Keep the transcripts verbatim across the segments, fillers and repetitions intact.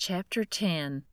Chapter ten.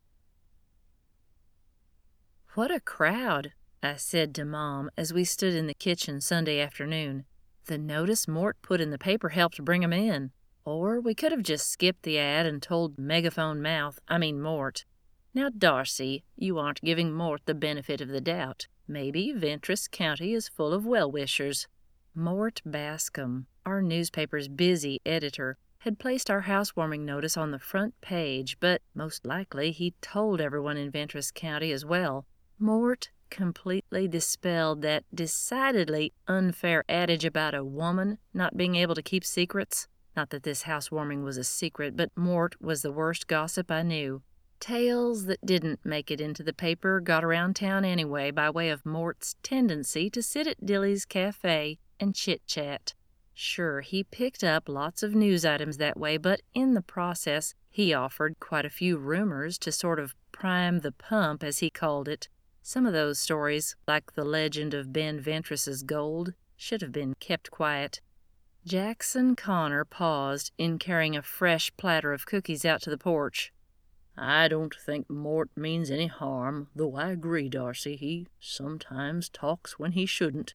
"What a crowd," I said to Mom as we stood in the kitchen Sunday afternoon. "The notice Mort put in the paper helped bring 'em in. Or we could have just skipped the ad and told Megaphone Mouth, I mean Mort. Now, Darcy, you aren't giving Mort the benefit of the doubt. Maybe Ventress County is full of well-wishers." Mort Bascom, our newspaper's busy editor, had placed our housewarming notice on the front page, but most likely he told everyone in Ventress County as well. Mort completely dispelled that decidedly unfair adage about a woman not being able to keep secrets. Not that this housewarming was a secret, but Mort was the worst gossip I knew. Tales that didn't make it into the paper got around town anyway by way of Mort's tendency to sit at Dilly's Cafe and chit-chat. Sure, he picked up lots of news items that way, but in the process he offered quite a few rumors to sort of prime the pump, as he called it. Some of those stories, like the legend of Ben Ventress's gold, should have been kept quiet. Jackson Connor paused in carrying a fresh platter of cookies out to the porch. "I don't think Mort means any harm, though I agree, Darcy, he sometimes talks when he shouldn't."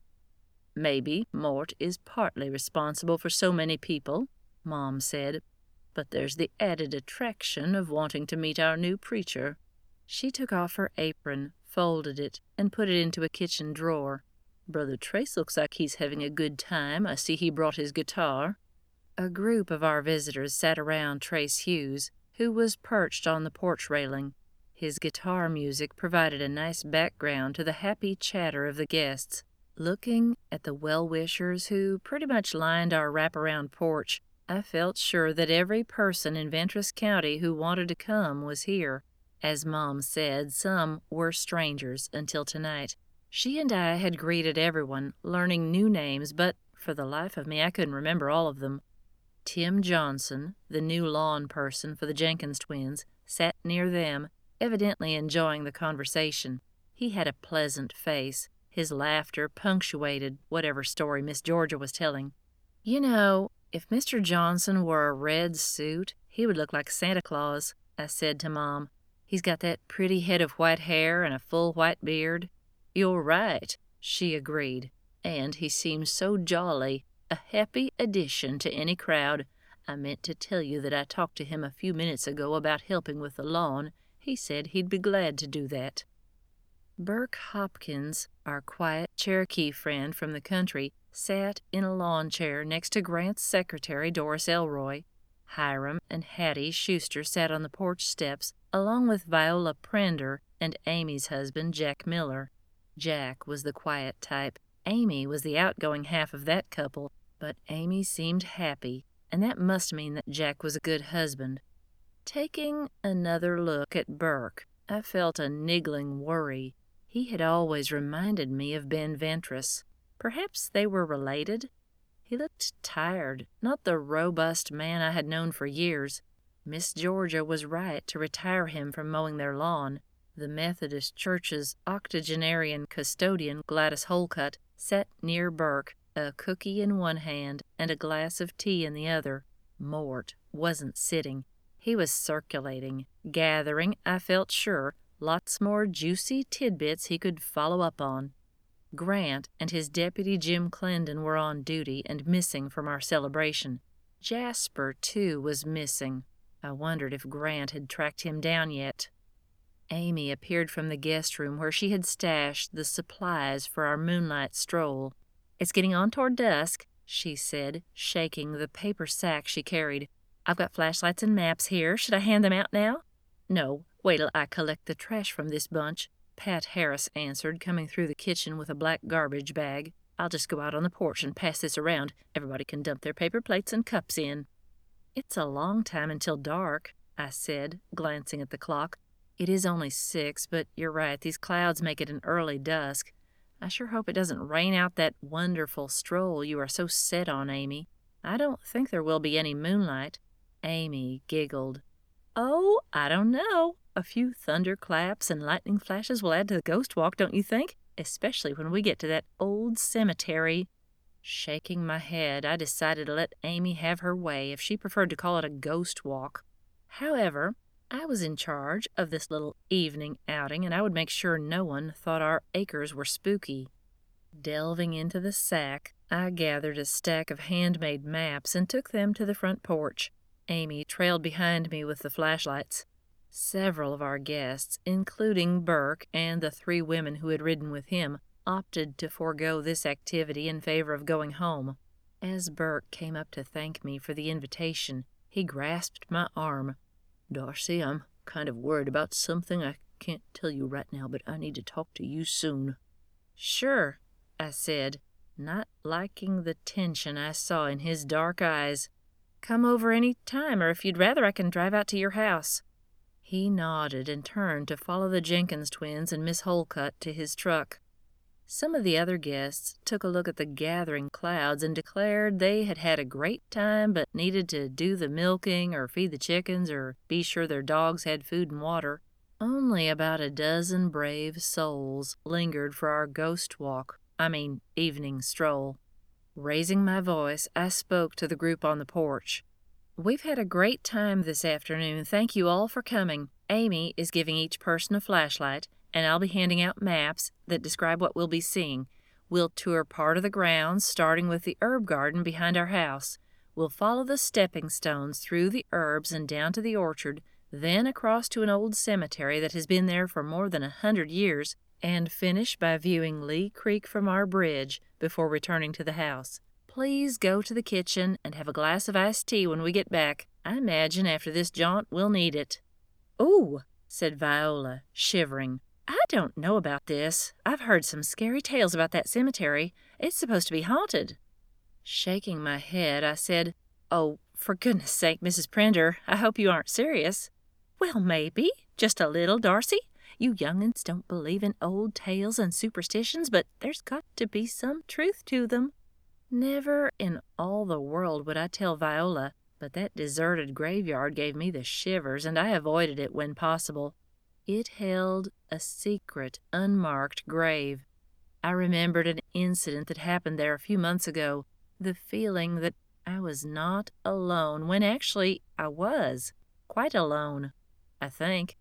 "Maybe Mort is partly responsible for so many people," Mom said, "but there's the added attraction of wanting to meet our new preacher." She took off her apron, folded it, and put it into a kitchen drawer. "Brother Trace looks like he's having a good time. I see he brought his guitar." A group of our visitors sat around Trace Hughes, who was perched on the porch railing. His guitar music provided a nice background to the happy chatter of the guests. Looking at the well-wishers who pretty much lined our wraparound porch, I felt sure that every person in Ventress County who wanted to come was here. As Mom said, some were strangers until tonight. She and I had greeted everyone, learning new names, but for the life of me I couldn't remember all of them. Tim Johnson, the new lawn person for the Jenkins twins, sat near them, evidently enjoying the conversation. He had a pleasant face. His laughter punctuated whatever story Miss Georgia was telling. "You know, if Mister Johnson wore a red suit, he would look like Santa Claus," I said to Mom. "He's got that pretty head of white hair and a full white beard." "You're right," she agreed. "And he seems so jolly, a happy addition to any crowd. I meant to tell you that I talked to him a few minutes ago about helping with the lawn. He said he'd be glad to do that." Burke Hopkins, our quiet Cherokee friend from the country, sat in a lawn chair next to Grant's secretary, Doris Elroy. Hiram and Hattie Schuster sat on the porch steps, along with Viola Prender and Amy's husband, Jack Miller. Jack was the quiet type. Amy was the outgoing half of that couple, but Amy seemed happy, and that must mean that Jack was a good husband. Taking another look at Burke, I felt a niggling worry. He had always reminded me of Ben Ventress. Perhaps they were related? He looked tired, not the robust man I had known for years. Miss Georgia was right to retire him from mowing their lawn. The Methodist Church's octogenarian custodian, Gladys Holcutt, sat near Burke, a cookie in one hand and a glass of tea in the other. Mort wasn't sitting. He was circulating, gathering, I felt sure, lots more juicy tidbits he could follow up on. Grant and his deputy Jim Clendon were on duty and missing from our celebration. Jasper, too, was missing. I wondered if Grant had tracked him down yet. Amy appeared from the guest room where she had stashed the supplies for our moonlight stroll. "It's getting on toward dusk," she said, shaking the paper sack she carried. "I've got flashlights and maps here. Should I hand them out now?" "No, wait till I collect the trash from this bunch," Pat Harris answered, coming through the kitchen with a black garbage bag. "I'll just go out on the porch and pass this around. Everybody can dump their paper plates and cups in." "It's a long time until dark," I said, glancing at the clock. "It is only six, but you're right, these clouds make it an early dusk. I sure hope it doesn't rain out that wonderful stroll you are so set on, Amy. I don't think there will be any moonlight." Amy giggled. "Oh, I don't know. A few thunderclaps and lightning flashes will add to the ghost walk, don't you think? Especially when we get to that old cemetery." Shaking my head, I decided to let Amy have her way if she preferred to call it a ghost walk. However, I was in charge of this little evening outing, and I would make sure no one thought our acres were spooky. Delving into the sack, I gathered a stack of handmade maps and took them to the front porch. Amy trailed behind me with the flashlights. Several of our guests, including Burke and the three women who had ridden with him, opted to forego this activity in favor of going home. As Burke came up to thank me for the invitation, he grasped my arm. "Darcy, I'm kind of worried about something. I can't tell you right now, but I need to talk to you soon." "Sure," I said, not liking the tension I saw in his dark eyes. "Come over any time, or if you'd rather I can drive out to your house." He nodded and turned to follow the Jenkins twins and Miss Holcutt to his truck. Some of the other guests took a look at the gathering clouds and declared they had had a great time but needed to do the milking or feed the chickens or be sure their dogs had food and water. Only about a dozen brave souls lingered for our ghost walk, I mean evening stroll. Raising my voice, I spoke to the group on the porch. "We've had a great time this afternoon. Thank you all for coming. Amy is giving each person a flashlight, and I'll be handing out maps that describe what we'll be seeing. We'll tour part of the grounds, starting with the herb garden behind our house. We'll follow the stepping stones through the herbs and down to the orchard, then across to an old cemetery that has been there for more than a hundred years, and finish by viewing Lee Creek from our bridge before returning to the house. Please go to the kitchen and have a glass of iced tea when we get back. I imagine after this jaunt we'll need it." "Ooh," said Viola, shivering. "I don't know about this. I've heard some scary tales about that cemetery. It's supposed to be haunted." Shaking my head, I said, "Oh, for goodness sake, Missus Prender, I hope you aren't serious." "Well, maybe. Just a little, Darcy. You young'uns don't believe in old tales and superstitions, but there's got to be some truth to them." Never in all the world would I tell Viola, but that deserted graveyard gave me the shivers, and I avoided it when possible. It held a secret, unmarked grave. I remembered an incident that happened there a few months ago, the feeling that I was not alone, when actually I was, quite alone, I think.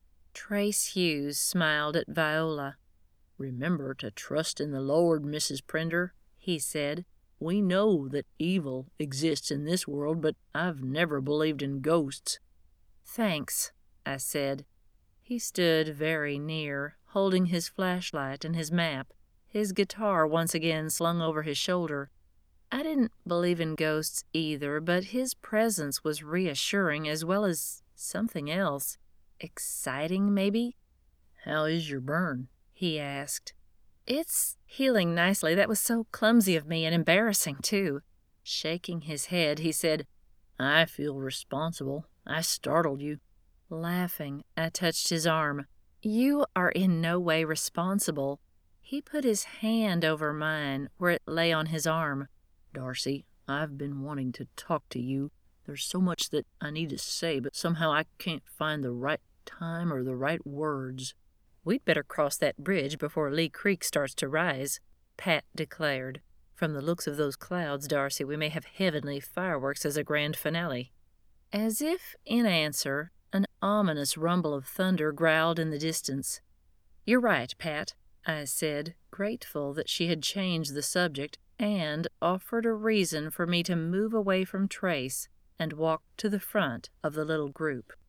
Trace Hughes smiled at Viola. "Remember to trust in the Lord, Missus Prender," he said. "We know that evil exists in this world, but I've never believed in ghosts." "Thanks," I said. He stood very near, holding his flashlight and his map, his guitar once again slung over his shoulder. I didn't believe in ghosts either, but his presence was reassuring as well as something else. Exciting, maybe? "How is your burn?" he asked. "It's healing nicely. That was so clumsy of me and embarrassing, too." Shaking his head, he said, "I feel responsible. I startled you." Laughing, I touched his arm. "You are in no way responsible." He put his hand over mine, where it lay on his arm. "Darcy, I've been wanting to talk to you. There's so much that I need to say, but somehow I can't find the right time or the right words." "We'd better cross that bridge before Lee Creek starts to rise," Pat declared. "From the looks of those clouds, Darcy, we may have heavenly fireworks as a grand finale." As if in answer, an ominous rumble of thunder growled in the distance. "You're right, Pat," I said, grateful that she had changed the subject and offered a reason for me to move away from Trace and walk to the front of the little group.